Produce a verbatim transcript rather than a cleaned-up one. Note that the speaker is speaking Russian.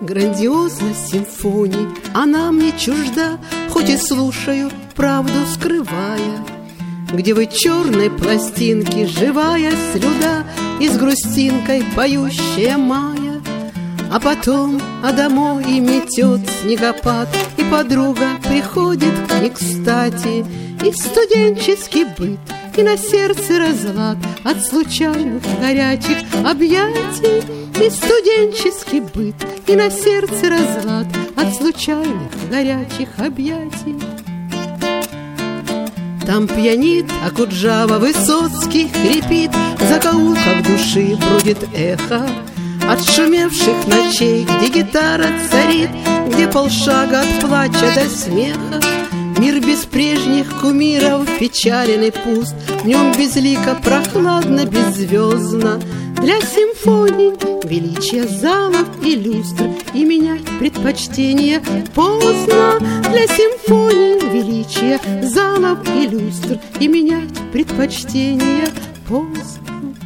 Грандиозность симфонии, она мне чужда, хоть и слушаю, правду скрывая. Где вы черной пластинки, живая слюда, и с грустинкой поющая мая. А потом, а домой и метет снегопад, и подруга приходит не кстати, и студенческий быт, и на сердце разлад от случайных горячих объятий. И студенческий быт, и на сердце разлад от случайных горячих объятий. Там пьянит Окуджава, Высоцкий хрипит, в закоулках души бродит эхо от шумевших ночей, где гитара царит, где полшага от плача до смеха. Мир без прежних кумиров печален и пуст, в нем безлико, прохладно, беззвездно. Для симфоний величие залов и люстр, и менять предпочтение поздно. Для симфоний величие залов и люстр, и менять предпочтение поздно.